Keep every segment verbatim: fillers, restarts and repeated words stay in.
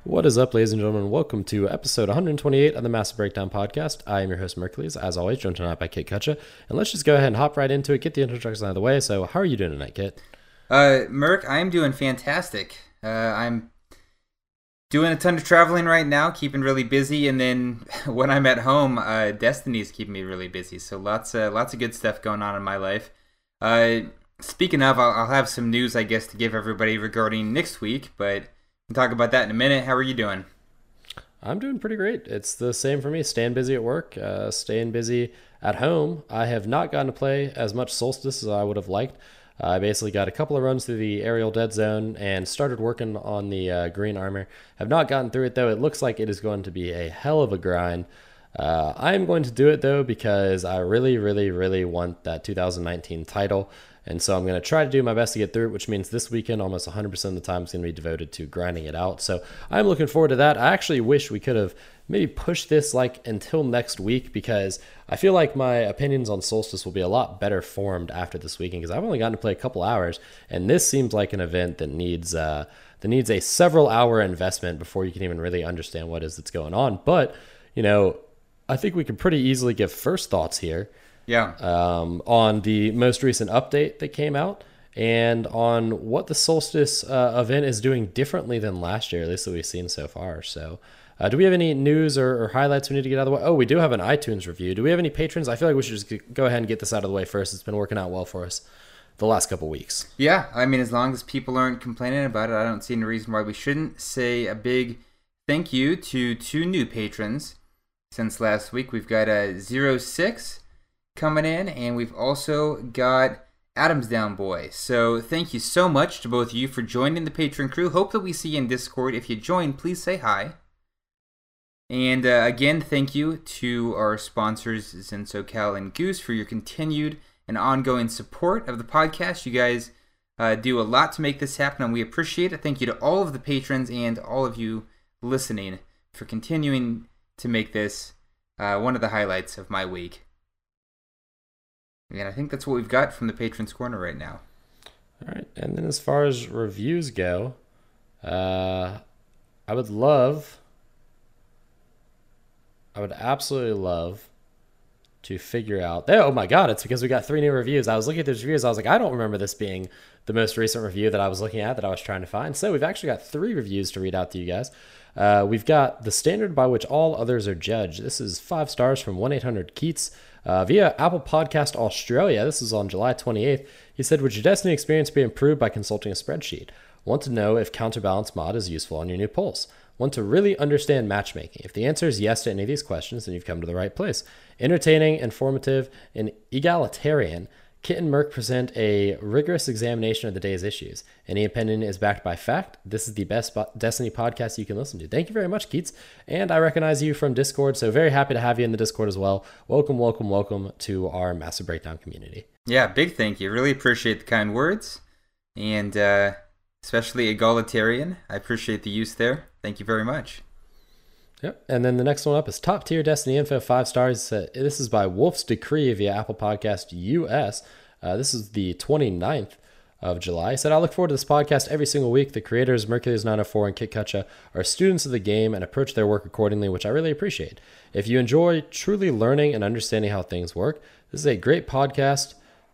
What is up, ladies and gentlemen? Welcome to episode one twenty-eight of the Massive Breakdown Podcast. I am your host, Mercules, as always, joined tonight by Kit Kutcha. And let's just go ahead and hop right into it, get the introductions out of the way. So, how are you doing tonight, Kit? Uh, Merc, I'm doing fantastic. Uh, I'm doing a ton of traveling right now, keeping really busy, and then when I'm at home, uh, Destiny's keeping me really busy. So lots of lots of good stuff going on in my life. Uh, speaking of, I'll, I'll have some news, I guess, to give everybody regarding next week, but we'll talk about that in a minute. How are you doing? I'm doing pretty great. It's the same for me. Staying busy at work, uh, staying busy at home. I have not gotten to play as much Solstice as I would have liked. Uh, I basically got a couple of runs through the aerial dead zone and started working on the uh, green armor. Have not gotten through it, though. It looks like it is going to be a hell of a grind. Uh, I am going to do it, though, because I really, really, really want that two thousand nineteen title. And so I'm going to try to do my best to get through it, which means this weekend, almost one hundred percent of the time is going to be devoted to grinding it out. So I'm looking forward to that. I actually wish we could have maybe pushed this like until next week, because I feel like my opinions on Solstice will be a lot better formed after this weekend, because I've only gotten to play a couple hours, and this seems like an event that needs uh, that needs a several hour investment before you can even really understand what it is that's going on. But, you know, I think we could pretty easily give first thoughts here. Yeah. Um, on the most recent update that came out and on what the Solstice uh, event is doing differently than last year, at least that we've seen so far. So uh, do we have any news or, or highlights we need to get out of the way? Oh, we do have an iTunes review. Do we have any patrons? I feel like we should just go ahead and get this out of the way first. It's been working out well for us the last couple weeks. Yeah, I mean, as long as people aren't complaining about it, I don't see any reason why we shouldn't. Say a big thank you to two new patrons since last week. We've got a zero six coming in, and we've also got Adams Down Boy. So thank you so much to both of you for joining the Patreon crew. Hope that we see you in Discord. If you join, please say hi. And uh, again, thank you to our sponsors, ZenSoCal and Goose, for your continued and ongoing support of the podcast. You guys uh, do a lot to make this happen, and we appreciate it. Thank you to all of the patrons and all of you listening for continuing to make this uh, one of the highlights of my week. And I think that's what we've got from the Patrons Corner right now. All right. And then as far as reviews go, uh, I would love, I would absolutely love to figure out, oh my God, it's because we got three new reviews. I was looking at those reviews. I was like, I don't remember this being the most recent review that I was looking at that I was trying to find. So we've actually got three reviews to read out to you guys. Uh, we've got The Standard by Which All Others Are Judged. This is five stars from one eight hundred Keats. Uh, via Apple Podcast Australia, this is on July twenty-eighth. He said, would your Destiny experience be improved by consulting a spreadsheet? Want to know if Counterbalance Mod is useful on your new pulse? Want to really understand matchmaking? If the answer is yes to any of these questions, then you've come to the right place. Entertaining, informative, and egalitarian, Kit and Merc present a rigorous examination of the day's issues. Any opinion is backed by fact. This is the best Destiny podcast you can listen to. Thank you very much, Keats. And I recognize you from Discord, so very happy to have you in the Discord as well. Welcome, welcome, welcome to our Massive Breakdown community. Yeah, big thank you. Really appreciate the kind words. And uh, especially egalitarian. I appreciate the use there. Thank you very much. Yep. And then the next one up is Top Tier Destiny Info, five stars. Uh, this is by Wolf's Decree via Apple Podcast U S. Uh, this is the twenty-ninth of July. He said, I look forward to this podcast every single week. The creators, Mercules nine oh four and Kit Kutcha, are students of the game and approach their work accordingly, which I really appreciate. If you enjoy truly learning and understanding how things work, this is a great podcast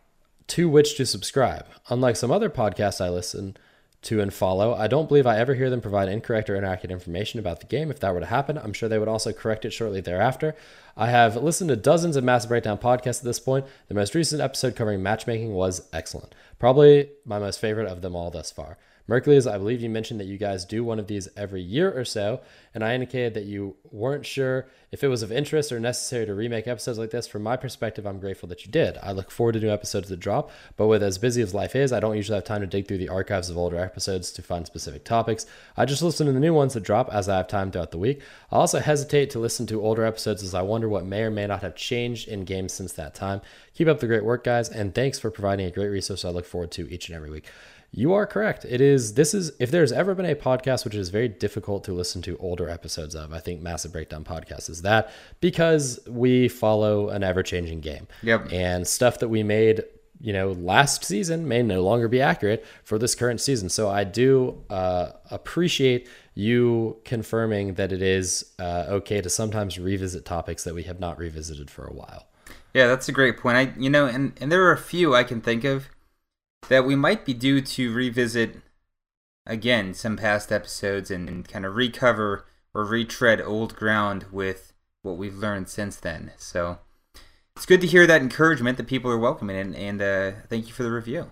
to which to subscribe. Unlike some other podcasts I listen to and follow, I don't believe I ever hear them provide incorrect or inaccurate information about the game. If that were to happen, I'm sure they would also correct it shortly thereafter. I have listened to dozens of Massive Breakdown podcasts at this point. The most recent episode covering matchmaking was excellent. Probably my most favorite of them all thus far. Mercules, I believe you mentioned that you guys do one of these every year or so, and I indicated that you weren't sure if it was of interest or necessary to remake episodes like this. From my perspective, I'm grateful that you did. I look forward to new episodes that drop, but with as busy as life is, I don't usually have time to dig through the archives of older episodes to find specific topics. I just listen to the new ones that drop as I have time throughout the week. I also hesitate to listen to older episodes as I wonder what may or may not have changed in games since that time. Keep up the great work, guys, and thanks for providing a great resource I look forward to each and every week. You are correct. It is, this is, if there's ever been a podcast which is very difficult to listen to older episodes of, I think Massive Breakdown Podcast is that, because we follow an ever-changing game. Yep. And stuff that we made you know, last season may no longer be accurate for this current season. So I do uh, appreciate you confirming that it is uh, okay to sometimes revisit topics that we have not revisited for a while. Yeah, that's a great point. I, you know, and, and there are a few I can think of that we might be due to revisit again some past episodes and, and kind of recover or retread old ground with what we've learned since then. So it's good to hear that encouragement that people are welcoming, and, and uh, thank you for the review.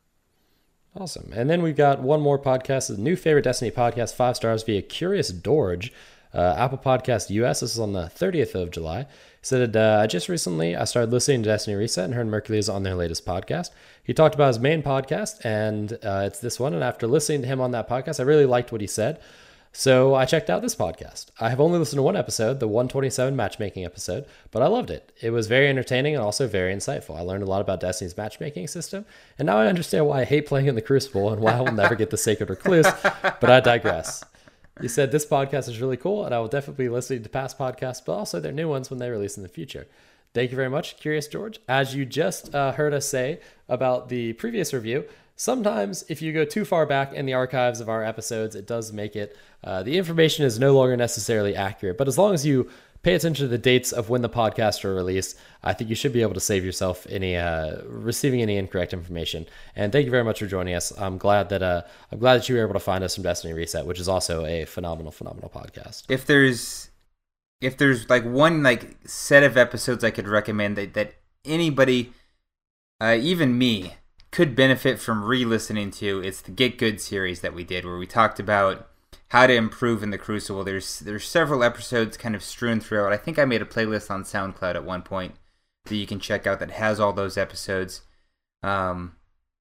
Awesome. And then we've got one more podcast, a new favorite Destiny podcast, five stars via Curious Dorge, uh, Apple Podcast U S. This is on the thirtieth of July. He said, uh, just recently I started listening to Destiny Reset and heard Mercules on their latest podcast. He talked about his main podcast, and uh, it's this one. And after listening to him on that podcast, I really liked what he said. So I checked out this podcast. I have only listened to one episode, the one twenty-seven matchmaking episode, but I loved it. It was very entertaining and also very insightful. I learned a lot about Destiny's matchmaking system, and now I understand why I hate playing in the Crucible and why I will never get the Sacred Recluse, but I digress. You said this podcast is really cool, and I will definitely be listening to past podcasts, but also their new ones when they release in the future. Thank you very much, Curious George. As you just uh, heard us say about the previous review, sometimes if you go too far back in the archives of our episodes, it does make it, uh, the information is no longer necessarily accurate. But as long as you pay attention to the dates of when the podcasts are released, I think you should be able to save yourself any uh, receiving any incorrect information. And thank you very much for joining us. I'm glad that uh, I'm glad that you were able to find us from Destiny Reset, which is also a phenomenal, phenomenal podcast. If there's if there's like one like set of episodes I could recommend that that anybody, uh, even me, could benefit from re-listening to, it's the Get Good series that we did, where we talked about how to improve in the Crucible. There's there's several episodes kind of strewn throughout. I think I made a playlist on SoundCloud at one point that you can check out that has all those episodes. Um,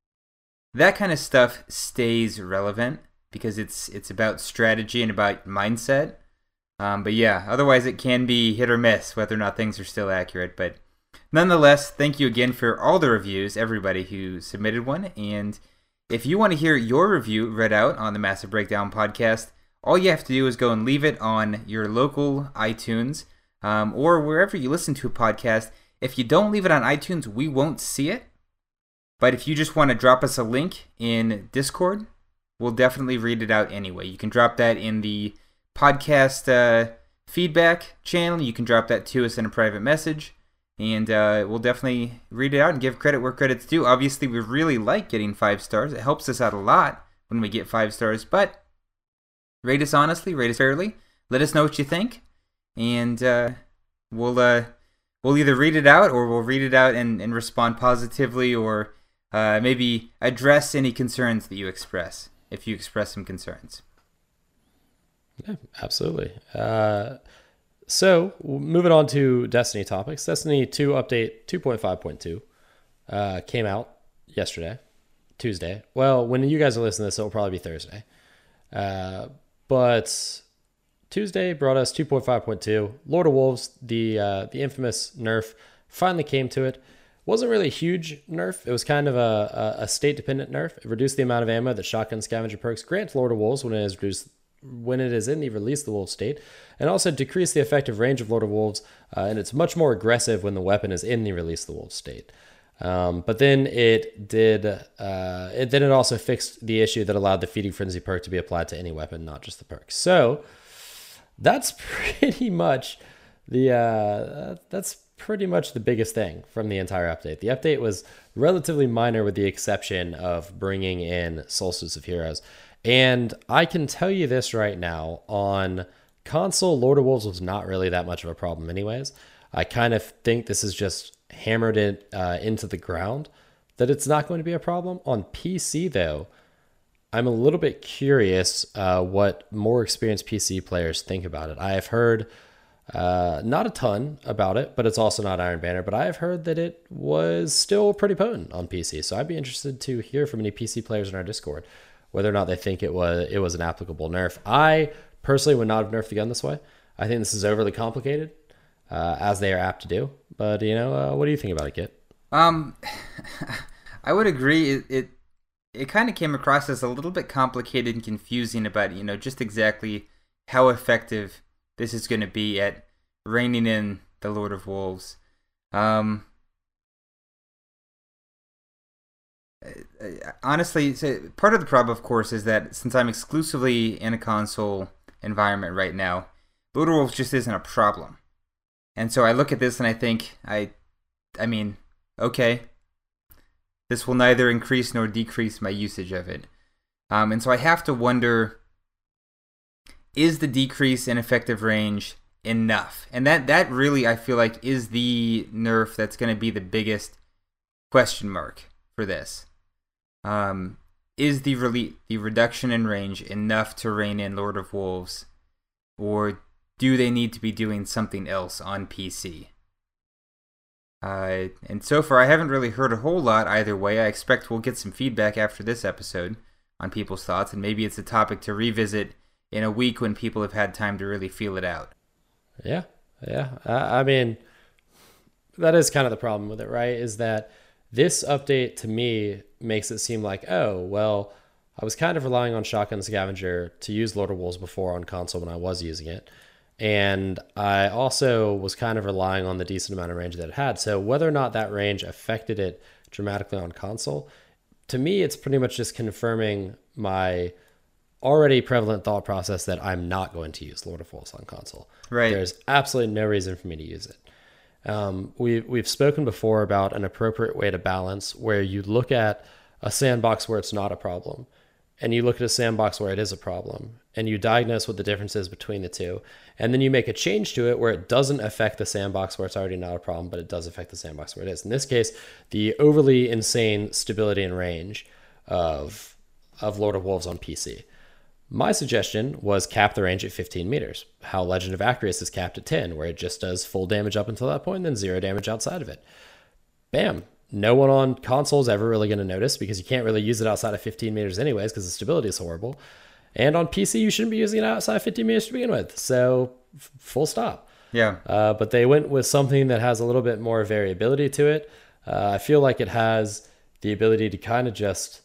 that kind of stuff stays relevant because it's it's about strategy and about mindset. Um, but yeah, otherwise it can be hit or miss whether or not things are still accurate. But nonetheless, thank you again for all the reviews, everybody who submitted one. And if you want to hear your review read out on the Massive Breakdown podcast, all you have to do is go and leave it on your local iTunes um, or wherever you listen to a podcast. If you don't leave it on iTunes, we won't see it. But if you just want to drop us a link in Discord, we'll definitely read it out anyway. You can drop that in the podcast uh, feedback channel. You can drop that to us in a private message. And uh, we'll definitely read it out and give credit where credit's due. Obviously, we really like getting five stars. It helps us out a lot when we get five stars. But rate us honestly, rate us fairly. Let us know what you think. And uh, we'll uh, we'll either read it out or we'll read it out and, and respond positively, or uh, maybe address any concerns that you express, if you express some concerns. Yeah, absolutely. Uh... So, moving on to Destiny topics. Destiny two update two point five point two uh, came out yesterday, Tuesday. Well, when you guys are listening to this, it'll probably be Thursday. Uh, but Tuesday brought us two point five point two. Lord of Wolves, the uh, the infamous nerf, finally came to it. Wasn't really a huge nerf. It was kind of a, a, a state-dependent nerf. It reduced the amount of ammo that shotgun scavenger perks grant Lord of Wolves when it is reduced when it is in the Release the Wolves state, and also decrease the effective range of Lord of Wolves, uh, and it's much more aggressive when the weapon is in the Release the Wolves state. Um, but then it did, uh, it, then it also fixed the issue that allowed the Feeding Frenzy perk to be applied to any weapon, not just the perk. So that's pretty much the, uh, that's pretty much the biggest thing from the entire update. The update was relatively minor with the exception of bringing in Solstice of Heroes. And I can tell you this right now, on console, Lord of Wolves was not really that much of a problem anyways. I kind of think this is just hammered it uh, into the ground, that it's not going to be a problem. On P C, though, I'm a little bit curious uh, what more experienced P C players think about it. I have heard uh, not a ton about it, but it's also not Iron Banner, but I have heard that it was still pretty potent on P C. So I'd be interested to hear from any P C players in our Discord whether or not they think it was it was an applicable nerf. I personally would not have nerfed the gun this way. I think this is overly complicated, uh, as they are apt to do. But, you know, uh, what do you think about it, Kit? Um, I would agree. It it, it kind of came across as a little bit complicated and confusing about, you know, just exactly how effective this is going to be at reining in the Lord of Wolves. Um, uh, honestly, so part of the problem, of course, is that since I'm exclusively in a console environment right now, Lord of Wolves just isn't a problem. And so I look at this and I think, I, I mean, okay, this will neither increase nor decrease my usage of it. Um, and so I have to wonder, is the decrease in effective range enough? And that, that really, I feel like, is the nerf that's going to be the biggest question mark for this. Um, is the, rele- the reduction in range enough to rein in Lord of Wolves? Or do they need to be doing something else on P C? Uh, and so far, I haven't really heard a whole lot either way. I expect we'll get some feedback after this episode on people's thoughts, and maybe it's a topic to revisit in a week when people have had time to really feel it out. Yeah, yeah. I, I mean, that is kind of the problem with it, right? Is that this update to me makes it seem like, oh, well, I was kind of relying on Shotgun Scavenger to use Lord of Wolves before on console when I was using it. And I also was kind of relying on the decent amount of range that it had. So whether or not that range affected it dramatically on console, to me, it's pretty much just confirming my already prevalent thought process that I'm not going to use Lord of Wolves on console. Right. There's absolutely no reason for me to use it. Um, we, we've spoken before about an appropriate way to balance where you look at a sandbox where it's not a problem, and you look at a sandbox where it is a problem, and you diagnose what the difference is between the two, and then you make a change to it where it doesn't affect the sandbox where it's already not a problem, but it does affect the sandbox where it is. In this case, the overly insane stability and range of, of Lord of Wolves on P C. My suggestion was cap the range at fifteen meters, how Legend of Acrius is capped at ten, where it just does full damage up until that point and then zero damage outside of it. Bam. No one on console is ever really going to notice because you can't really use it outside of fifteen meters anyways because the stability is horrible. And on P C, you shouldn't be using it outside of fifteen meters to begin with. So, f- full stop. Yeah. Uh, but they went with something that has a little bit more variability to it. Uh, I feel like it has the ability to kind of just...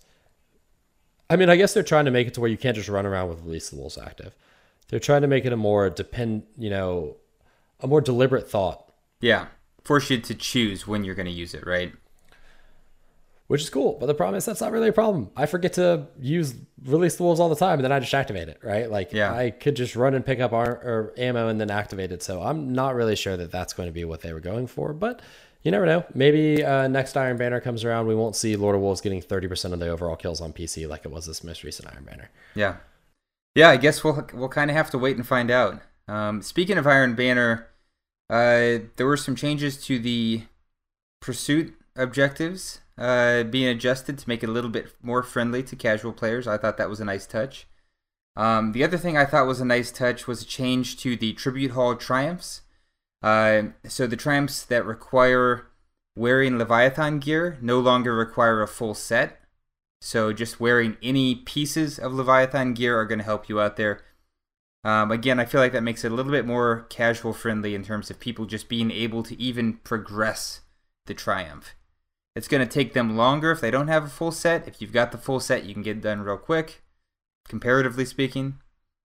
I mean, I guess they're trying to make it to where you can't just run around with Release the Wolves active. They're trying to make it a more depend, you know, a more deliberate thought. Yeah. Force you to choose when you're going to use it, right? Which is cool, but the problem is that's not really a problem. I forget to use Release the Wolves all the time, and then I just activate it, right? Like, yeah. I could just run and pick up ar- or ammo and then activate it. So I'm not really sure that that's going to be what they were going for, but you never know. Maybe uh, next Iron Banner comes around, we won't see Lord of Wolves getting thirty percent of the overall kills on P C like it was this most recent Iron Banner. Yeah. Yeah, I guess we'll we'll kind of have to wait and find out. Um, speaking of Iron Banner, uh, there were some changes to the pursuit objectives uh, being adjusted to make it a little bit more friendly to casual players. I thought that was a nice touch. Um, the other thing I thought was a nice touch was a change to the Tribute Hall Triumphs. Uh, so the Triumphs that require wearing Leviathan gear no longer require a full set. So just wearing any pieces of Leviathan gear are going to help you out there. Um, again, I feel like that makes it a little bit more casual friendly in terms of people just being able to even progress the Triumph. It's going to take them longer if they don't have a full set. If you've got the full set, you can get it done real quick, comparatively speaking.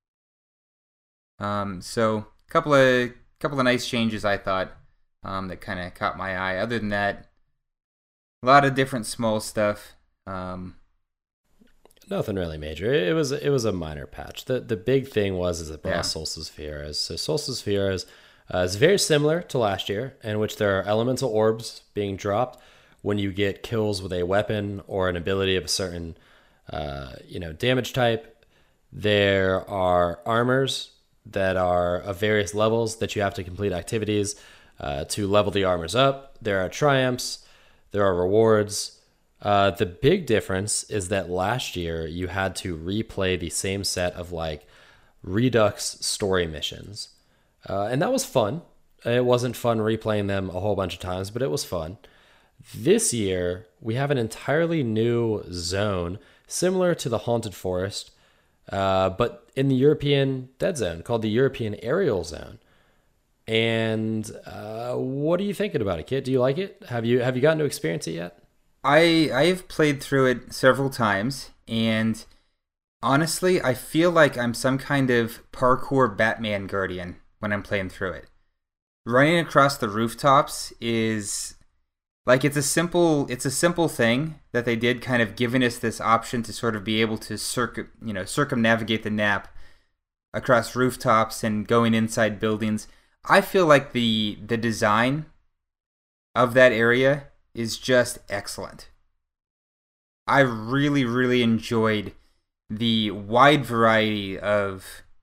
Um, so a couple of couple of nice changes, I thought, um, that kind of caught my eye. Other than that, a lot of different small stuff. Um, Nothing really major. It was it was a minor patch. The the big thing was is it brought Yeah. Solstice Fieras. So Solstice Fieras uh, is very similar to last year, in which there are elemental orbs being dropped when you get kills with a weapon or an ability of a certain uh, you know damage type. There are armors that are of various levels that you have to complete activities uh, to level the armors up. There are triumphs. There are rewards. Uh, the big difference is that last year you had to replay the same set of like Redux story missions. Uh, and that was fun. It wasn't fun replaying them a whole bunch of times, but it was fun. This year, we have an entirely new zone, similar to the Haunted Forest, uh, but in the European Dead Zone, called the European Aerial Zone. And uh, what are you thinking about it, Kit? Do you like it? Have you have you gotten to experience it yet? I I've played through it several times, and honestly, I feel like I'm some kind of parkour Batman guardian when I'm playing through it. Running across the rooftops is like it's a simple it's a simple thing that they did, kind of giving us this option to sort of be able to circum you know circumnavigate the map across rooftops and going inside buildings. I feel like the the design of that area is just excellent. I really, really enjoyed the wide variety of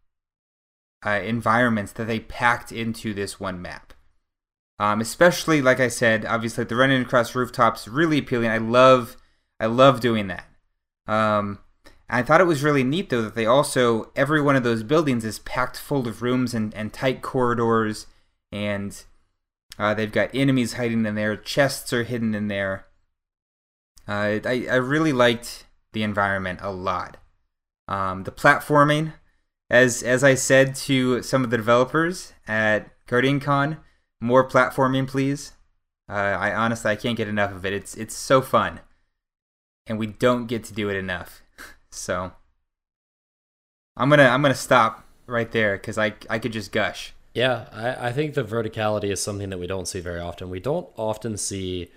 uh, environments that they packed into this one map. Um, especially, like I said, obviously the running across rooftops, really appealing. I love, I love doing that. Um, I thought it was really neat, though, that they also, every one of those buildings is packed full of rooms and, and tight corridors, and uh, they've got enemies hiding in there, chests are hidden in there. Uh, I, I really liked the environment a lot. Um, the platforming, as as I said to some of the developers at GuardianCon, more platforming, please. Uh, I honestly I can't get enough of it. It's it's so fun, and we don't get to do it enough. So I'm gonna I'm gonna stop right there because I I could just gush. Yeah, I, I think the verticality is something that we don't see very often. We don't often see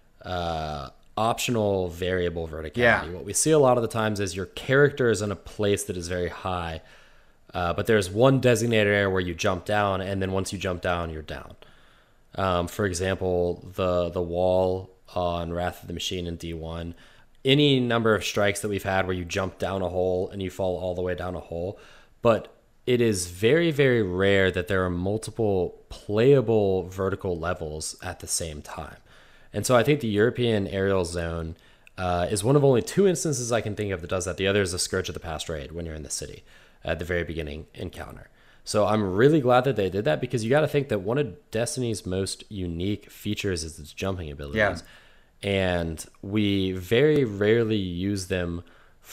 uh, optional variable verticality. Yeah. What we see a lot of the times is your character is in a place that is very high, uh, but there's one designated area where you jump down, and then once you jump down, you're down. Um, for example, the the wall on Wrath of the Machine in D one, any number of strikes that we've had where you jump down a hole and you fall all the way down a hole, but it is very, very rare that there are multiple playable vertical levels at the same time. And so I think the European aerial zone uh, is one of only two instances I can think of that does that. The other is the Scourge of the Past raid when you're in the city at the very beginning encounter. So I'm really glad that they did that, because you got to think that one of Destiny's most unique features is its jumping abilities. Yeah. And we very rarely use them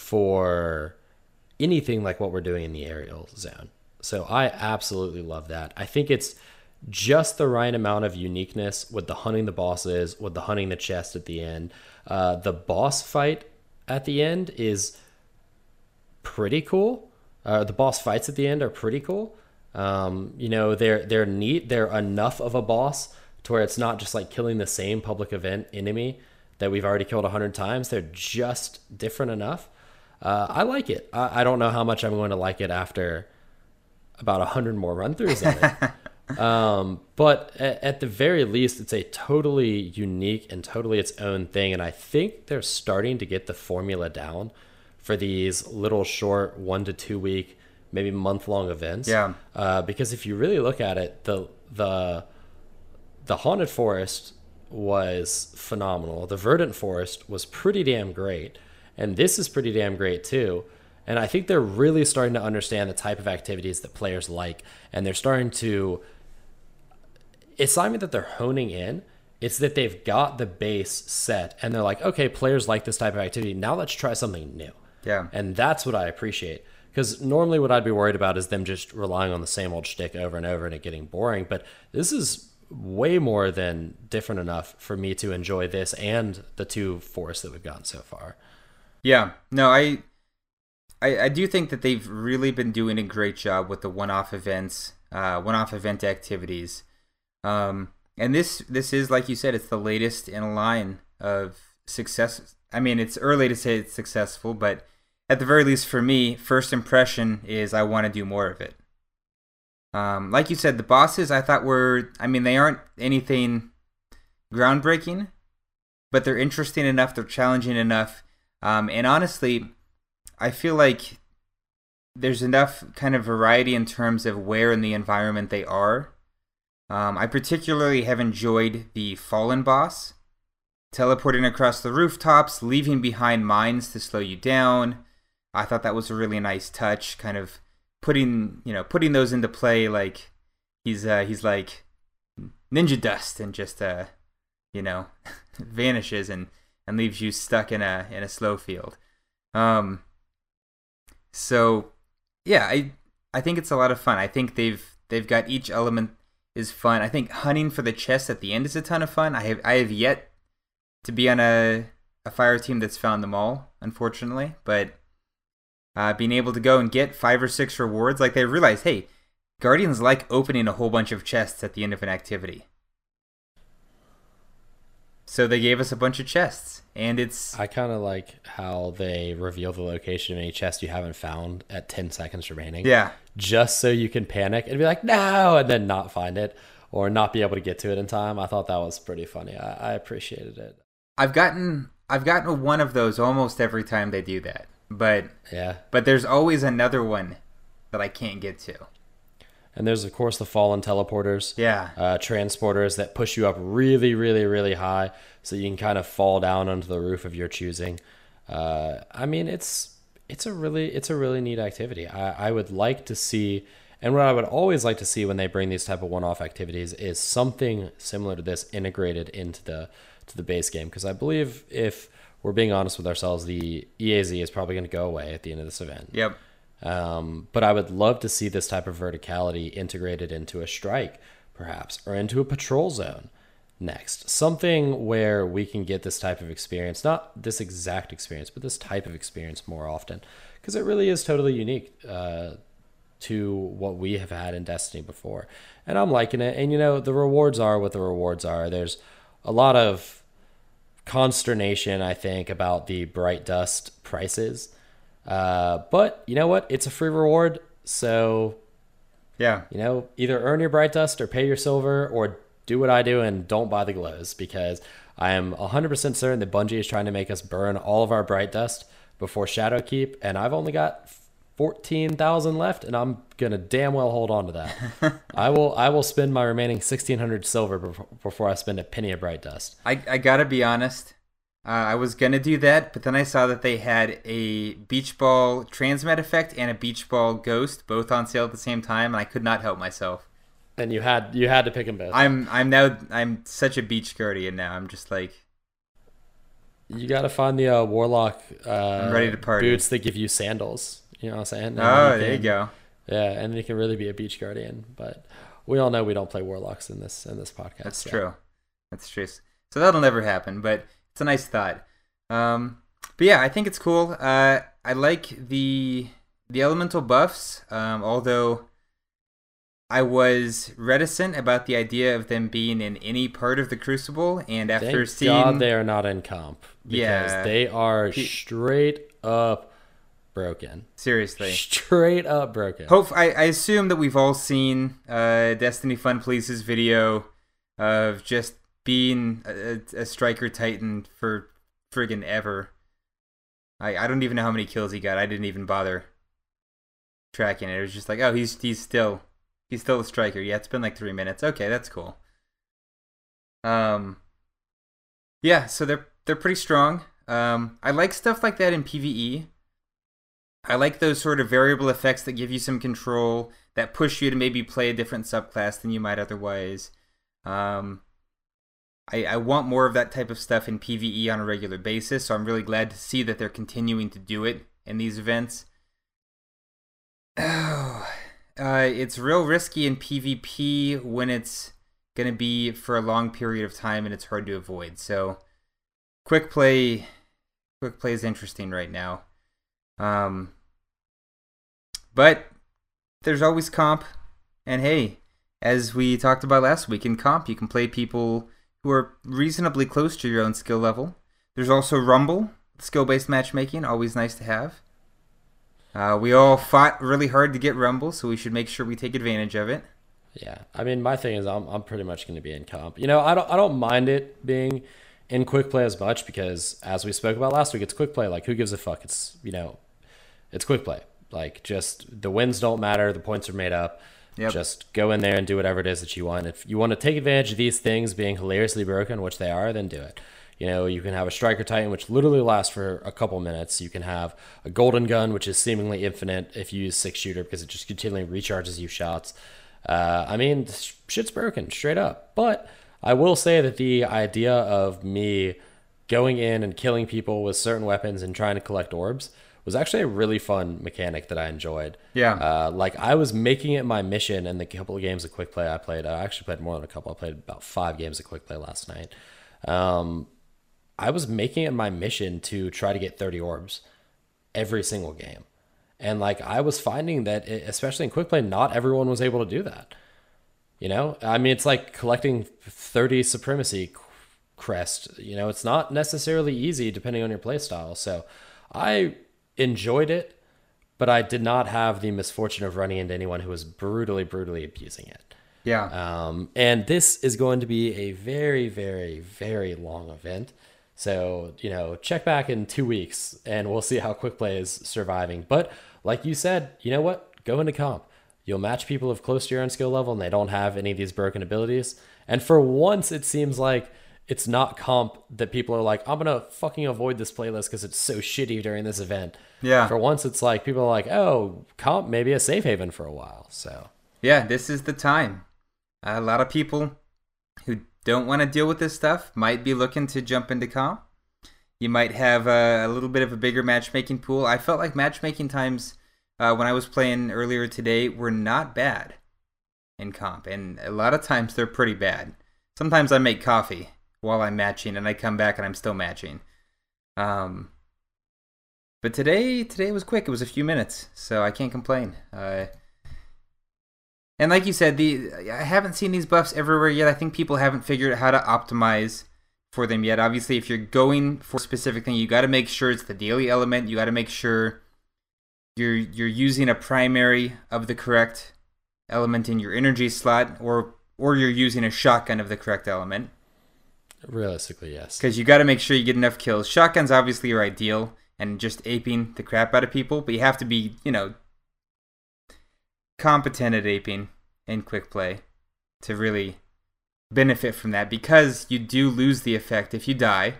for anything like what we're doing in the aerial zone. So I absolutely love that. I think it's just the right amount of uniqueness with the hunting the bosses, with the hunting the chest at the end. Uh, the boss fight at the end is pretty cool. Uh, the boss fights at the end are pretty cool. Um, you know, they're they're neat. They're enough of a boss to where it's not just like killing the same public event enemy that we've already killed a hundred times. They're just different enough. Uh, I like it. I, I don't know how much I'm going to like it after about a hundred more run-throughs of it. um, but at, at the very least, it's a totally unique and totally its own thing. And I think they're starting to get the formula down for these little short one to two week, maybe month-long events. Yeah. Uh, because if you really look at it, the the the Haunted Forest was phenomenal. The Verdant Forest was pretty damn great. And this is pretty damn great too. And I think they're really starting to understand the type of activities that players like. And they're starting to... It's not even that they're honing in. It's that they've got the base set. And they're like, okay, players like this type of activity. Now let's try something new. Yeah. And that's what I appreciate. Because normally what I'd be worried about is them just relying on the same old shtick over and over and it getting boring. But this is way more than different enough for me to enjoy this and the two forests that we've gotten so far. Yeah, no, I, I, I do think that they've really been doing a great job with the one-off events, uh, one-off event activities, um, and this this is, like you said, it's the latest in a line of success. I mean, it's early to say it's successful, but at the very least, for me, first impression is I want to do more of it. Um, like you said, the bosses I thought were, I mean, they aren't anything groundbreaking, but they're interesting enough, they're challenging enough. Um, and honestly, I feel like there's enough kind of variety in terms of where in the environment they are. Um, I particularly have enjoyed the Fallen boss, teleporting across the rooftops, leaving behind mines to slow you down. I thought that was a really nice touch, kind of putting, you know, putting those into play. Like he's uh, he's like ninja dust and just uh, you know, vanishes and. and leaves you stuck in a in a slow field. Um, so yeah, I I think it's a lot of fun. I think they've they've got each element is fun. I think hunting for the chest at the end is a ton of fun. I have I have yet to be on a a fire team that's found them all, unfortunately, but uh, being able to go and get five or six rewards, like they realize, hey, Guardians like opening a whole bunch of chests at the end of an activity. So they gave us a bunch of chests, and it's I kind of like how they reveal the location of any chest you haven't found at ten seconds remaining. yeah. Just so you can panic and be like, no, and then not find it or not be able to get to it in time. I thought that was pretty funny. I, I appreciated it. I've gotten I've gotten one of those almost every time they do that, but Yeah. but there's always another one that I can't get to. And there's, of course, the fallen teleporters. Yeah. Uh, transporters that push you up really, really, really high so you can kind of fall down onto the roof of your choosing. Uh, I mean, it's it's a really it's a really neat activity. I, I would like to see, and what I would always like to see when they bring these type of one-off activities is something similar to this integrated into the to the base game. Because I believe, if we're being honest with ourselves, the E A Z is probably going to go away at the end of this event. Yep. Um, but I would love to see this type of verticality integrated into a strike, perhaps, or into a patrol zone next. Something where we can get this type of experience, not this exact experience, but this type of experience more often, because it really is totally unique uh, to what we have had in Destiny before. And I'm liking it. And, you know, the rewards are what the rewards are. There's a lot of consternation, I think, about the Bright Dust prices. Uh, but you know what? It's a free reward. So, Yeah. you know, either earn your Bright Dust or pay your silver, or do what I do and don't buy the glows, because I am one hundred percent certain that Bungie is trying to make us burn all of our Bright Dust before Shadowkeep. And I've only got fourteen thousand left, and I'm going to damn well hold on to that. I will, I will spend my remaining sixteen hundred silver before, before I spend a penny of Bright Dust. I, I gotta be honest. Uh, I was gonna do that, but then I saw that they had a beach ball transmat effect and a beach ball ghost both on sale at the same time, and I could not help myself. And you had, you had to pick them both. I'm I'm now I'm such a beach guardian now. I'm just like, You got to find the uh, Warlock uh, I'm ready to party. boots that give you sandals. You know what I'm saying? And oh, then there you can- go. Yeah, and then you can really be a beach guardian. But we all know we don't play Warlocks in this in this podcast. That's so. true. That's true. So that'll never happen, but it's a nice thought. Um, but yeah, I think it's cool. Uh, I like the the elemental buffs, um, although I was reticent about the idea of them being in any part of the Crucible, and after Thank seeing, God they are not in comp, because Yeah. they are He- straight up broken. seriously, Straight up broken. hope I, I assume that we've all seen uh, Destiny Fun Please's video of just being a, a striker titan for friggin' ever. I I don't even know how many kills he got. I didn't even bother tracking it. It was just like, oh, he's he's still he's still a striker. Yeah, it's been like three minutes. Okay, that's cool. Um, yeah, so they're they're pretty strong. Um, I like stuff like that in PvE. I like those sort of variable effects that give you some control, that push you to maybe play a different subclass than you might otherwise. Um, I, I want more of that type of stuff in PvE on a regular basis, so I'm really glad to see that they're continuing to do it in these events. Oh, uh, it's real risky in PvP when it's going to be for a long period of time and it's hard to avoid. So, quick play, quick play is interesting right now. Um, but there's always comp, and hey, as we talked about last week, in comp you can play people who are reasonably close to your own skill level. There's also Rumble, skill-based matchmaking, always nice to have. Uh, we all fought really hard to get Rumble, so we should make sure we take advantage of it. Yeah, I mean, my thing is, I'm I'm pretty much going to be in comp. You know, I don't I don't mind it being in quick play as much, because as we spoke about last week, it's quick play. Like, who gives a fuck? It's, you know, it's quick play. Like, just the wins don't matter. The points are made up. Yep. Just go in there and do whatever it is that you want. If you want to take advantage of these things being hilariously broken, which they are, then do it. You know, you can have a Striker Titan, which literally lasts for a couple minutes. You can have a Golden Gun, which is seemingly infinite if you use six shooter, because it just continually recharges you shots. Uh, I mean, shit's broken, straight up. But I will say that the idea of me going in and killing people with certain weapons and trying to collect orbs was actually a really fun mechanic that I enjoyed. Yeah. Uh, like, I was making it my mission in the couple of games of quick play I played. I actually played more than a couple. I played about five games of quick play last night. Um, I was making it my mission to try to get thirty orbs every single game. And, like, I was finding that, it, especially in quick play, not everyone was able to do that. You know? I mean, it's like collecting thirty supremacy qu- crest. You know, it's not necessarily easy depending on your playstyle. So I enjoyed it, but I did not have the misfortune of running into anyone who was brutally, brutally abusing it. Yeah. Um, and this is going to be a very, very, very long event. So, you know, check back in two weeks and we'll see how Quick Play is surviving. But like you said, you know what? Go into comp. You'll match people of close to your own skill level and they don't have any of these broken abilities. And for once, it seems like it's not comp that people are like, I'm going to fucking avoid this playlist because it's so shitty during this event. Yeah. For once, it's like people are like, oh, comp may be a safe haven for a while. So, yeah, this is the time. A lot of people who don't want to deal with this stuff might be looking to jump into comp. You might have a, a little bit of a bigger matchmaking pool. I felt like matchmaking times uh, when I was playing earlier today were not bad in comp. And a lot of times they're pretty bad. Sometimes I make coffee while I'm matching and I come back and I'm still matching. Um, but today, today was quick. It was a few minutes, so I can't complain. Uh, and like you said, the I haven't seen these buffs everywhere yet. I think people haven't figured out how to optimize for them yet. Obviously, if you're going for a specific thing, you got to make sure it's the daily element. You got to make sure you're you're using a primary of the correct element in your energy slot, or or you're using a shotgun of the correct element. realistically, yes. Because you got to make sure you get enough kills. Shotguns obviously are ideal and just aping the crap out of people, but you have to be, you know, competent at aping in quick play to really benefit from that, because you do lose the effect if you die.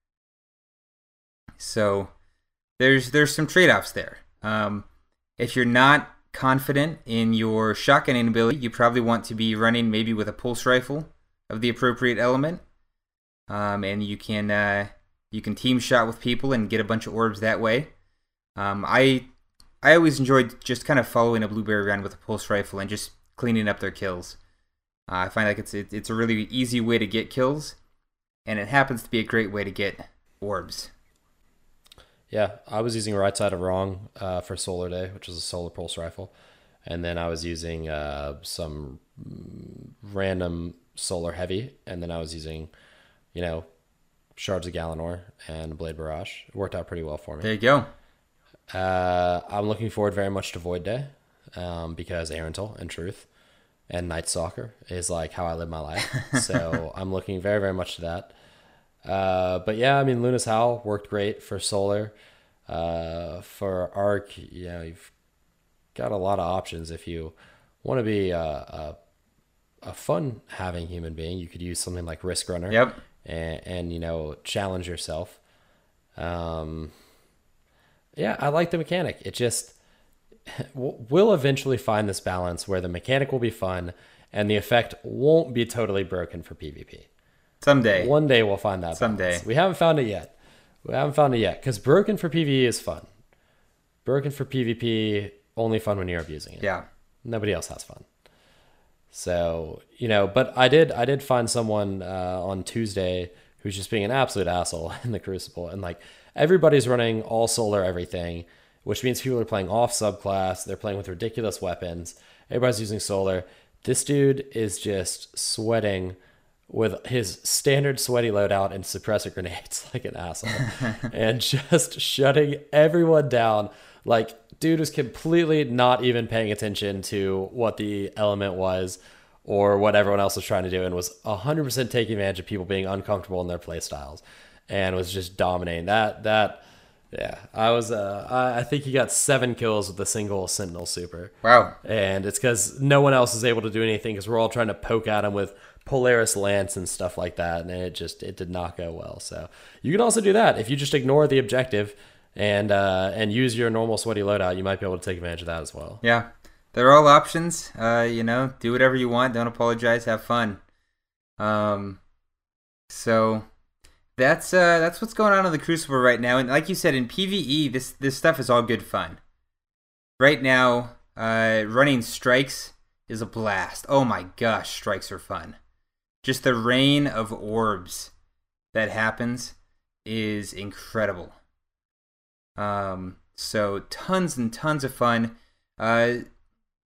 So there's there's some trade-offs there. Um, if you're not confident in your shotgunning ability, you probably want to be running maybe with a pulse rifle of the appropriate element. Um, and you can uh, you can team shot with people and get a bunch of orbs that way. Um, I I always enjoyed just kind of following a blueberry around with a pulse rifle and just cleaning up their kills. Uh, I find like it's it, it's a really easy way to get kills, and it happens to be a great way to get orbs. Yeah, I was using Right Side of Wrong uh, for Solar Day, which was a solar pulse rifle, and then I was using uh, some random solar heavy, and then I was using, you know, Shards of Galanor and Blade Barrage. It worked out pretty well for me. There you go. Uh, I'm looking forward very much to Void Day, um, because Aerental and Truth and Night Stalker is like how I live my life. So I'm looking very, very much to that. Uh, but yeah, I mean, Luna's Howl worked great for Solar. Uh, for Arc, you know, you've got a lot of options. If you want to be a, a, a fun having human being, you could use something like Risk Runner. Yep. And, and you know, challenge yourself. Um, yeah, I like the mechanic. It just, we'll eventually find this balance where the mechanic will be fun and the effect won't be totally broken for PvP. Someday. One day we'll find that Someday. balance. We haven't found it yet. We haven't found it yet, because broken for PvE is fun. Broken for PvP, only fun when you're abusing it. Yeah. Nobody else has fun. So, you know, but I did I did find someone uh, on Tuesday who's just being an absolute asshole in the Crucible. And like, everybody's running all solar everything, which means people are playing off subclass. They're playing with ridiculous weapons. Everybody's using solar. This dude is just sweating with his standard sweaty loadout and suppressor grenades like an asshole. And just shutting everyone down. Like, dude was completely not even paying attention to what the element was or what everyone else was trying to do, and was one hundred percent taking advantage of people being uncomfortable in their play styles, and was just dominating. That, that, yeah, I was, uh, I, I think he got seven kills with a single Sentinel super. Wow. And it's because no one else is able to do anything, because we're all trying to poke at him with Polaris Lance and stuff like that, and it just, it did not go well. So you can also do that. If you just ignore the objective and uh, and use your normal sweaty loadout, you might be able to take advantage of that as well. Yeah. They're all options. Uh, you know, do whatever you want. Don't apologize. Have fun. Um, so that's uh, that's what's going on in the Crucible right now. And like you said, in PvE, this this stuff is all good fun. Right now, uh, running strikes is a blast. Oh my gosh, strikes are fun. Just the rain of orbs that happens is incredible. Um, so tons and tons of fun. Uh,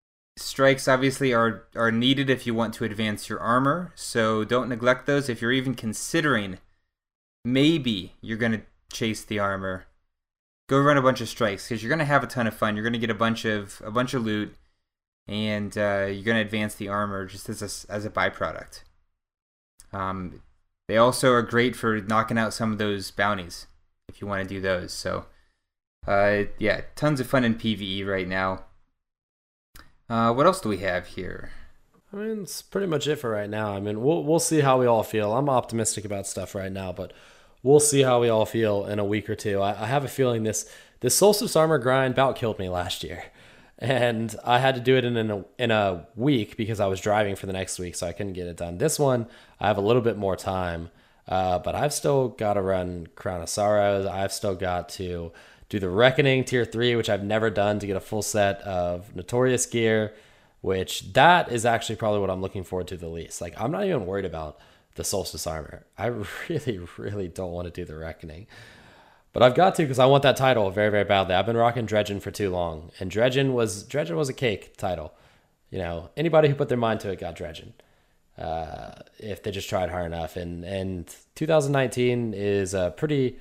strikes obviously are, are needed if you want to advance your armor, so don't neglect those. If you're even considering maybe you're going to chase the armor, go run a bunch of strikes because you're going to have a ton of fun. You're going to get a bunch of a bunch of loot, and uh, you're going to advance the armor just as a, as a byproduct. Um, they also are great for knocking out some of those bounties if you want to do those. So, uh, yeah, tons of fun in PvE right now. Uh, what else do we have here? I mean, it's pretty much it for right now. I mean, we'll we'll see how we all feel. I'm optimistic about stuff right now, but we'll see how we all feel in a week or two. I, I have a feeling this this Solstice armor grind about killed me last year, and I had to do it in a, in a week because I was driving for the next week, so I couldn't get it done. This one, I have a little bit more time, uh, but I've still got to run Crown of Sorrows. I've still got to do the Reckoning Tier three, which I've never done, to get a full set of Notorious gear, which that is actually probably what I'm looking forward to the least. Like, I'm not even worried about the Solstice armor. I really, really don't want to do the Reckoning. But I've got to because I want that title very, very badly. I've been rocking Dredgen for too long. And Dredgen was Dredgen was a cake title. You know, anybody who put their mind to it got Dredgen. Uh, if they just tried hard enough. And, and twenty nineteen is a pretty...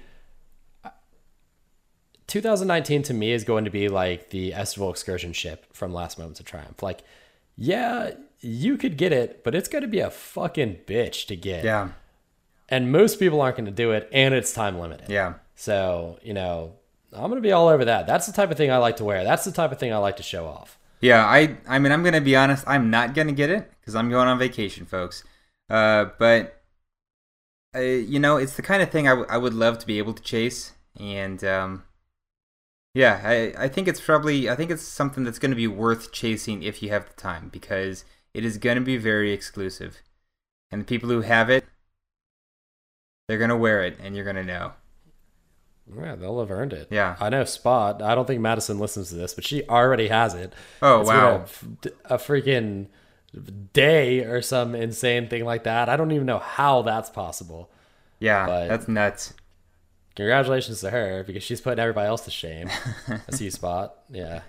twenty nineteen to me is going to be like the Estival Excursion ship from Last Moments of Triumph. Like, yeah, you could get it, but it's going to be a fucking bitch to get. Yeah. And most people aren't going to do it, and it's time limited. Yeah. So, you know, I'm going to be all over that. That's the type of thing I like to wear. That's the type of thing I like to show off. Yeah, I I mean, I'm going to be honest. I'm not going to get it because I'm going on vacation, folks. Uh, but, uh, you know, it's the kind of thing I, w- I would love to be able to chase. And, um, yeah, I, I think it's probably, I think it's something that's going to be worth chasing if you have the time because it is going to be very exclusive. And the people who have it, they're going to wear it and you're going to know. Yeah, they'll have earned it. Yeah. I know Spot. I don't think Madison listens to this, but she already has it. Oh, it's wow. Been a, a freaking day or some insane thing like that. I don't even know how that's possible. Yeah, but that's nuts. Congratulations to her because she's putting everybody else to shame. I see you, Spot. Yeah.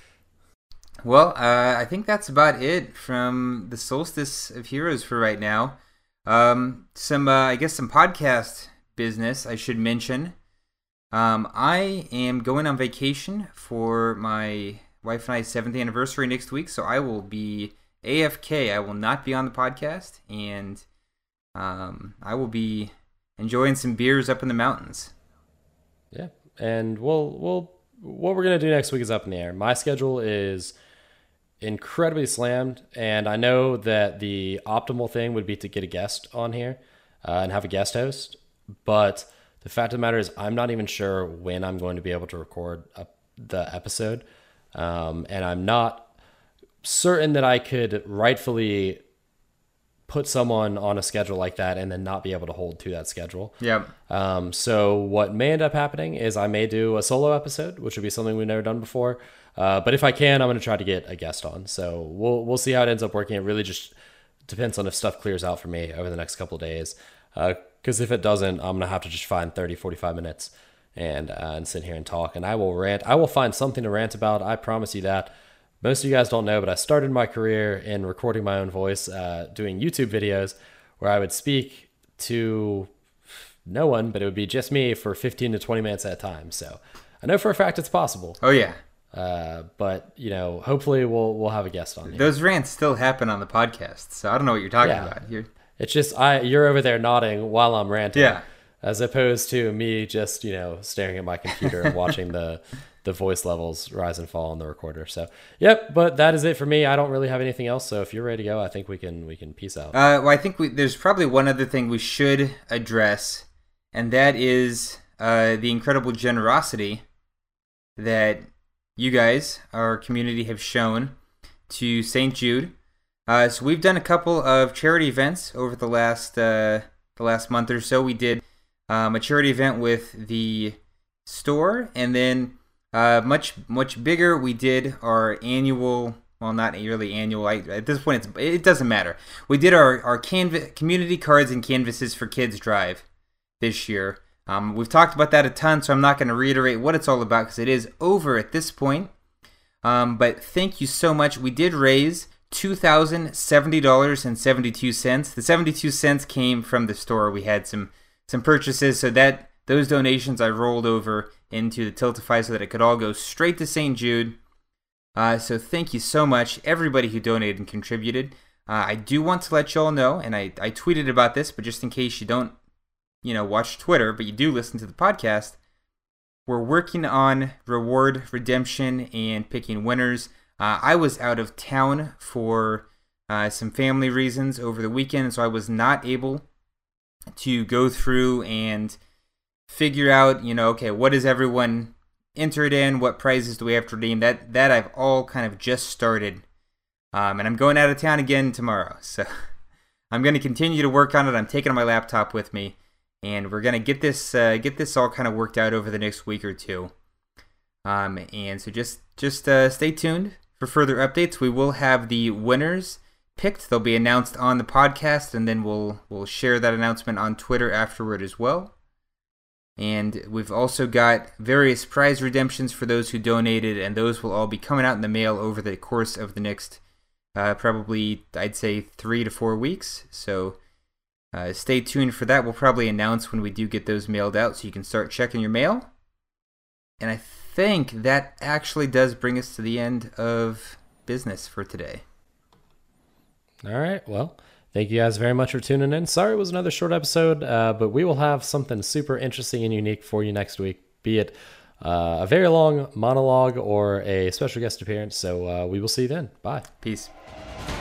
Well, uh, I think that's about it from the Solstice of Heroes for right now. Um, some, uh, I guess, some podcast business I should mention. Um, I am going on vacation for my wife and I's seventh anniversary next week, so I will be A F K. I will not be on the podcast, and um, I will be enjoying some beers up in the mountains. Yeah, and we'll we'll what we're gonna do next week is up in the air. My schedule is incredibly slammed, and I know that the optimal thing would be to get a guest on here uh, and have a guest host, but the fact of the matter is I'm not even sure when I'm going to be able to record a, the episode, um, and I'm not certain that I could rightfully put someone on a schedule like that and then not be able to hold to that schedule. Yeah. Um, so what may end up happening is I may do a solo episode, which would be something we've never done before. Uh, but if I can, I'm going to try to get a guest on. So we'll we'll see how it ends up working. It really just depends on if stuff clears out for me over the next couple of days. Because uh, if it doesn't, I'm going to have to just find thirty, forty-five minutes and uh, and sit here and talk. And I will rant. I will find something to rant about. I promise you that. Most of you guys don't know, but I started my career in recording my own voice, uh, doing YouTube videos where I would speak to no one, but it would be just me for fifteen to twenty minutes at a time. So I know for a fact it's possible. Oh, yeah. Uh, but, you know, hopefully we'll we'll have a guest on here. Those rants still happen on the podcast, so I don't know what you're talking Yeah. about. You're... It's just I you're over there nodding while I'm ranting. Yeah. As opposed to me just, you know, staring at my computer and watching the the voice levels rise and fall on the recorder. So, yep, but that is it for me. I don't really have anything else. So if you're ready to go, I think we can we can peace out. Uh, well, I think we, there's probably one other thing we should address, and that is uh, the incredible generosity that you guys, our community, have shown to Saint Jude. Uh, so we've done a couple of charity events over the last uh, the last month or so. We did um, a charity event with the store, and then uh, much much bigger, we did our annual. Well, not really annual. I, at this point, it's, it doesn't matter. We did our our canva- community cards and canvases for kids drive this year. Um, we've talked about that a ton, so I'm not going to reiterate what it's all about because it is over at this point. Um, but thank you so much. We did raise two thousand seventy dollars and seventy-two cents. The seventy-two cents came from the store. We had some some purchases, so that those donations I rolled over into the Tiltify so that it could all go straight to Saint Jude. Uh, so thank you so much, everybody who donated and contributed. Uh, I do want to let you all know, and I, I tweeted about this, but just in case you don't, you know, watch Twitter, but you do listen to the podcast, we're working on reward redemption and picking winners. Uh, I was out of town for uh, some family reasons over the weekend, so I was not able to go through and figure out, you know, okay, what is everyone entered in? What prizes do we have to redeem? That that I've all kind of just started. Um, and I'm going out of town again tomorrow. So I'm going to continue to work on it. I'm taking my laptop with me. And we're going to get this uh, get this all kind of worked out over the next week or two. Um, and so just, just uh, stay tuned for further updates. We will have the winners picked. They'll be announced on the podcast. And then we'll we'll share that announcement on Twitter afterward as well. And we've also got various prize redemptions for those who donated, and those will all be coming out in the mail over the course of the next, uh, probably, I'd say, three to four weeks. So uh, stay tuned for that. We'll probably announce when we do get those mailed out so you can start checking your mail. And I think that actually does bring us to the end of business for today. All right, well, thank you guys very much for tuning in. Sorry it was another short episode, uh, but we will have something super interesting and unique for you next week, be it uh, a very long monologue or a special guest appearance. So uh, we will see you then. Bye. Peace.